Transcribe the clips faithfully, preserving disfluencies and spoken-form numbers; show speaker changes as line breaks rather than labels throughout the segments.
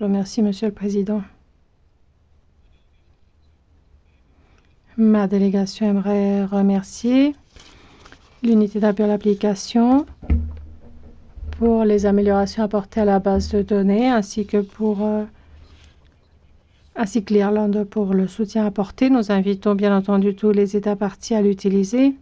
Je remercie, Monsieur le Président. Ma délégation aimerait remercier l'unité d'appui à l'application pour les améliorations apportées à la base de données, ainsi que pour euh, ainsi que l'Irlande pour le soutien apporté. Nous invitons bien entendu tous les États parties à l'utiliser.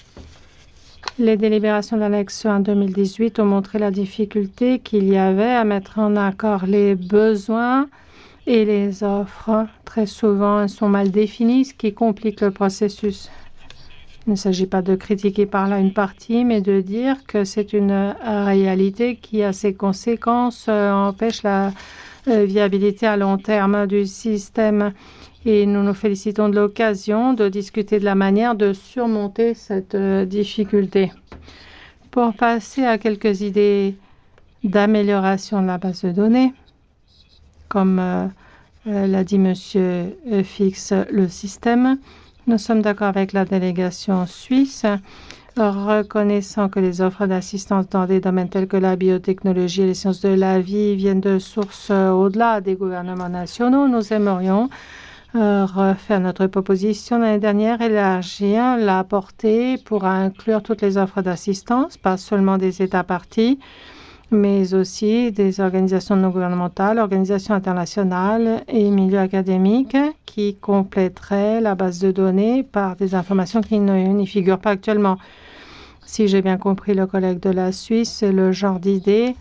Les délibérations de l'annexe en deux mille dix-huit ont montré la difficulté qu'il y avait à mettre en accord les besoins et les offres. Très souvent, elles sont mal définies, ce qui complique le processus. Il ne s'agit pas de critiquer par là une partie, mais de dire que c'est une réalité qui, à ses conséquences, euh, empêche la euh, viabilité à long terme du système. Et nous nous félicitons de l'occasion de discuter de la manière de surmonter cette euh, difficulté. Pour passer à quelques idées d'amélioration de la base de données, comme euh, euh, l'a dit Monsieur Fix, le système, nous sommes d'accord avec la délégation suisse, reconnaissant que les offres d'assistance dans des domaines tels que la biotechnologie et les sciences de la vie viennent de sources euh, au-delà des gouvernements nationaux. Nous aimerions euh, refaire notre proposition l'année dernière, élargir la portée pour inclure toutes les offres d'assistance, pas seulement des États parties, mais aussi des organisations non gouvernementales, organisations internationales et milieux académiques qui compléteraient la base de données par des informations qui n'y figurent pas actuellement. Si j'ai bien compris le collègue de la Suisse, c'est le genre d'idée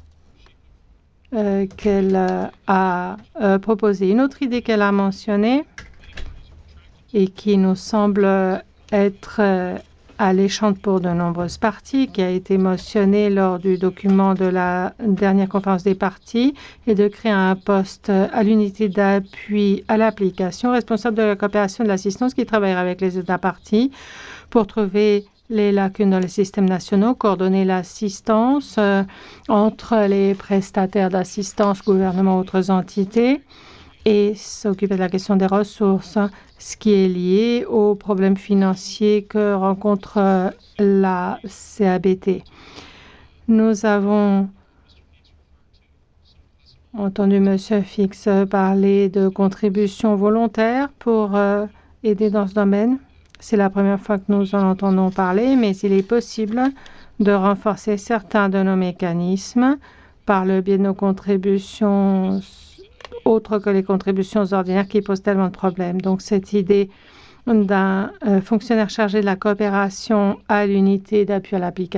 euh, qu'elle euh, a euh, proposé. Une autre idée qu'elle a mentionnée et qui nous semble être euh, alléchante pour de nombreuses parties, qui a été mentionnée lors du document de la dernière conférence des parties, est de créer un poste à l'unité d'appui à l'application responsable de la coopération et de l'assistance qui travaillera avec les États parties pour trouver les lacunes dans les systèmes nationaux, coordonner l'assistance euh, entre les prestataires d'assistance, gouvernements, autres entités, et s'occuper de la question des ressources, ce qui est lié aux problèmes financiers que rencontre euh, la C A B T. Nous avons entendu M. Fix parler de contributions volontaires pour euh, aider dans ce domaine. C'est la première fois que nous en entendons parler, mais il est possible de renforcer certains de nos mécanismes par le biais de nos contributions autres que les contributions ordinaires qui posent tellement de problèmes. Donc, cette idée d'un euh, fonctionnaire chargé de la coopération à l'unité d'appui à l'application